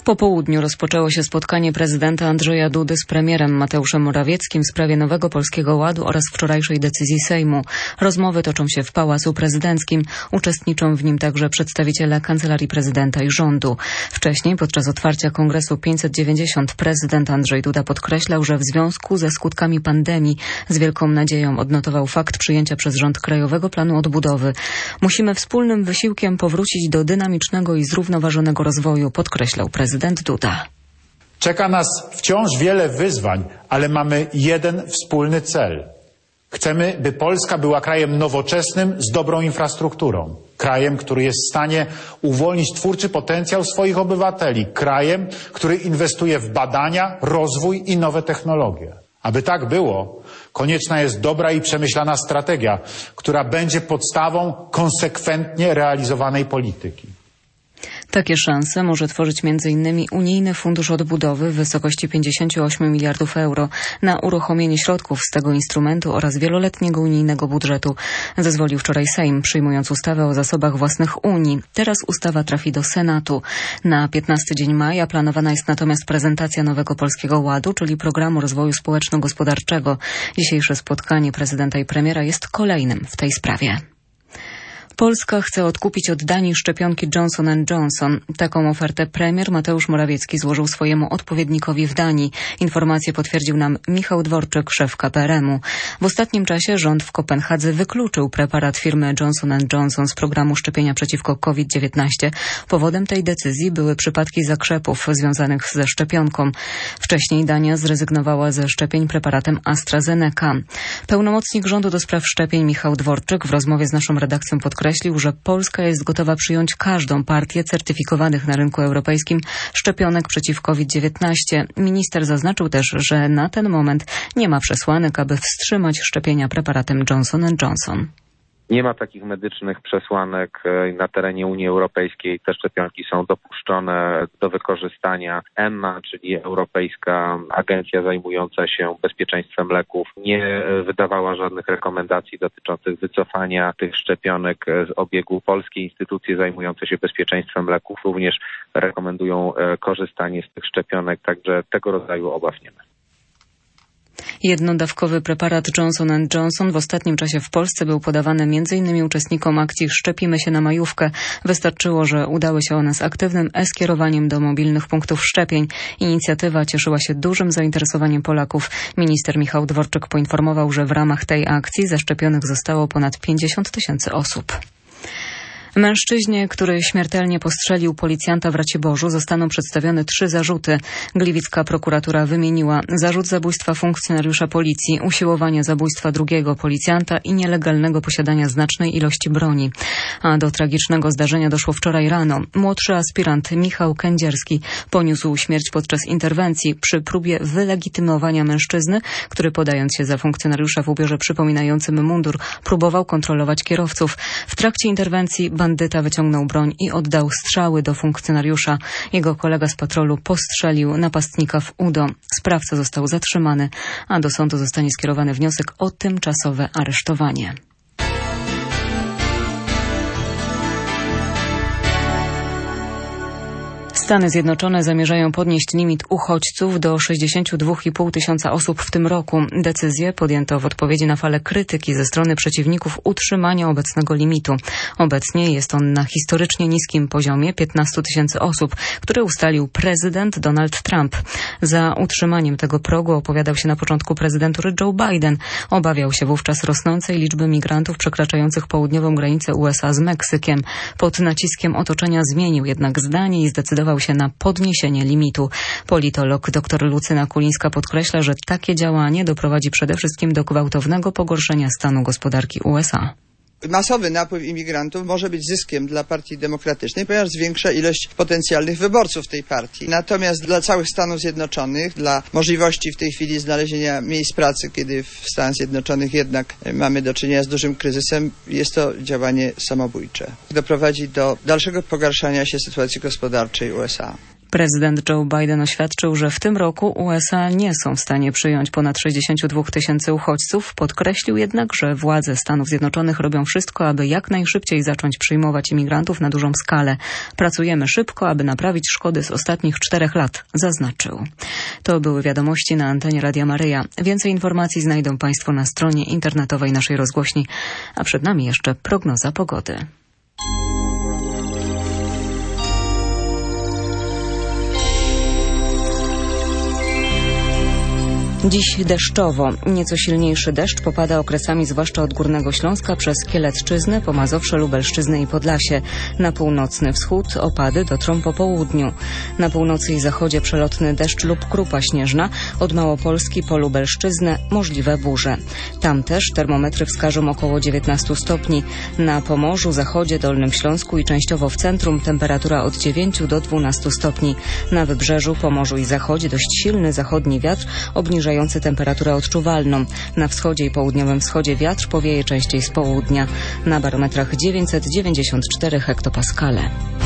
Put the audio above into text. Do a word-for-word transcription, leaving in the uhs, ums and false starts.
Po południu rozpoczęło się spotkanie prezydenta Andrzeja Dudy z premierem Mateuszem Morawieckim w sprawie nowego Polskiego Ładu oraz wczorajszej decyzji Sejmu. Rozmowy toczą się w Pałacu Prezydenckim. Uczestniczą w nim także przedstawiciele Kancelarii Prezydenta i rządu. Wcześniej, podczas otwarcia Kongresu pięćset dziewięćdziesiąt, prezydent Andrzej Duda podkreślał, że w związku ze skutkami pandemii z wielką nadzieją odnotował fakt przyjęcia przez rząd Krajowego Planu Odbudowy. Musimy wspólnym wysiłkiem powrócić do dynamicznego i zrównoważonego rozwoju, podkreślał prezydent Duda. Czeka nas wciąż wiele wyzwań, ale mamy jeden wspólny cel. Chcemy, by Polska była krajem nowoczesnym z dobrą infrastrukturą. Krajem, który jest w stanie uwolnić twórczy potencjał swoich obywateli. Krajem, który inwestuje w badania, rozwój i nowe technologie. Aby tak było, konieczna jest dobra i przemyślana strategia, która będzie podstawą konsekwentnie realizowanej polityki. Takie szanse może tworzyć między innymi Unijny Fundusz Odbudowy w wysokości pięćdziesiąt osiem miliardów euro na uruchomienie środków z tego instrumentu oraz wieloletniego unijnego budżetu. Zezwolił wczoraj Sejm, przyjmując ustawę o zasobach własnych Unii. Teraz ustawa trafi do Senatu. Na piętnasty dzień maja planowana jest natomiast prezentacja nowego Polskiego Ładu, czyli Programu Rozwoju Społeczno-Gospodarczego. Dzisiejsze spotkanie prezydenta i premiera jest kolejnym w tej sprawie. Polska chce odkupić od Danii szczepionki Johnson and Johnson. Taką ofertę premier Mateusz Morawiecki złożył swojemu odpowiednikowi w Danii. Informację potwierdził nam Michał Dworczyk, szef K P R M u. W ostatnim czasie rząd w Kopenhadze wykluczył preparat firmy Johnson and Johnson z programu szczepienia przeciwko COVID dziewiętnaście. Powodem tej decyzji były przypadki zakrzepów związanych ze szczepionką. Wcześniej Dania zrezygnowała ze szczepień preparatem AstraZeneca. Pełnomocnik rządu do spraw szczepień Michał Dworczyk w rozmowie z naszą redakcją podkreślił, Podkreślił, że Polska jest gotowa przyjąć każdą partię certyfikowanych na rynku europejskim szczepionek przeciw COVID dziewiętnaście. Minister zaznaczył też, że na ten moment nie ma przesłanek, aby wstrzymać szczepienia preparatem Johnson and Johnson. Nie ma takich medycznych przesłanek na terenie Unii Europejskiej. Te szczepionki są dopuszczone do wykorzystania. E M A, czyli Europejska Agencja zajmująca się bezpieczeństwem leków, nie wydawała żadnych rekomendacji dotyczących wycofania tych szczepionek z obiegu. Polskie instytucje zajmujące się bezpieczeństwem leków również rekomendują korzystanie z tych szczepionek, także tego rodzaju obaw nie ma. Jednodawkowy preparat Johnson and Johnson w ostatnim czasie w Polsce był podawany między innymi uczestnikom akcji Szczepimy się na majówkę. Wystarczyło, że udały się one z aktywnym e-skierowaniem do mobilnych punktów szczepień. Inicjatywa cieszyła się dużym zainteresowaniem Polaków. Minister Michał Dworczyk poinformował, że w ramach tej akcji zaszczepionych zostało ponad pięćdziesiąt tysięcy osób. Mężczyźnie, który śmiertelnie postrzelił policjanta w Raciborzu, zostaną przedstawione trzy zarzuty. Gliwicka prokuratura wymieniła zarzut zabójstwa funkcjonariusza policji, usiłowania zabójstwa drugiego policjanta i nielegalnego posiadania znacznej ilości broni. A do tragicznego zdarzenia doszło wczoraj rano. Młodszy aspirant Michał Kędzierski poniósł śmierć podczas interwencji przy próbie wylegitymowania mężczyzny, który podając się za funkcjonariusza w ubiorze przypominającym mundur, próbował kontrolować kierowców. W trakcie interwencji bandyta wyciągnął broń i oddał strzały do funkcjonariusza. Jego kolega z patrolu postrzelił napastnika w udo. Sprawca został zatrzymany, a do sądu zostanie skierowany wniosek o tymczasowe aresztowanie. Stany Zjednoczone zamierzają podnieść limit uchodźców do sześćdziesiąt dwa i pół tysiąca osób w tym roku. Decyzję podjęto w odpowiedzi na falę krytyki ze strony przeciwników utrzymania obecnego limitu. Obecnie jest on na historycznie niskim poziomie piętnaście tysięcy osób, który ustalił prezydent Donald Trump. Za utrzymaniem tego progu opowiadał się na początku prezydentury Joe Biden. Obawiał się wówczas rosnącej liczby migrantów przekraczających południową granicę U S A z Meksykiem. Pod naciskiem otoczenia zmienił jednak zdanie i zdecydował się na podniesienie limitu. Politolog dr Lucyna Kulińska podkreśla, że takie działanie doprowadzi przede wszystkim do gwałtownego pogorszenia stanu gospodarki U S A. Masowy napływ imigrantów może być zyskiem dla Partii Demokratycznej, ponieważ zwiększa ilość potencjalnych wyborców tej partii. Natomiast dla całych Stanów Zjednoczonych, dla możliwości w tej chwili znalezienia miejsc pracy, kiedy w Stanach Zjednoczonych jednak mamy do czynienia z dużym kryzysem, jest to działanie samobójcze. Doprowadzi do dalszego pogarszania się sytuacji gospodarczej U S A. Prezydent Joe Biden oświadczył, że w tym roku U S A nie są w stanie przyjąć ponad sześćdziesiąt dwa tysięcy uchodźców. Podkreślił jednak, że władze Stanów Zjednoczonych robią wszystko, aby jak najszybciej zacząć przyjmować imigrantów na dużą skalę. Pracujemy szybko, aby naprawić szkody z ostatnich czterech lat, zaznaczył. To były wiadomości na antenie Radia Maryja. Więcej informacji znajdą Państwo na stronie internetowej naszej rozgłośni, a przed nami jeszcze prognoza pogody. Dziś deszczowo. Nieco silniejszy deszcz popada okresami zwłaszcza od Górnego Śląska przez Kielecczyznę, Pomazowsze, Lubelszczyznę i Podlasie. Na północny wschód opady dotrą po południu. Na północy i zachodzie przelotny deszcz lub krupa śnieżna. Od Małopolski po Lubelszczyznę możliwe burze. Tam też termometry wskażą około dziewiętnaście stopni. Na Pomorzu, Zachodzie, Dolnym Śląsku i częściowo w centrum temperatura od dziewięciu do dwunastu stopni. Na Wybrzeżu, Pomorzu i Zachodzie dość silny zachodni wiatr obniżający temperaturę odczuwalną. Na wschodzie i południowym wschodzie wiatr powieje częściej z południa. Na barometrach dziewięćset dziewięćdziesiąt cztery hektopaskale.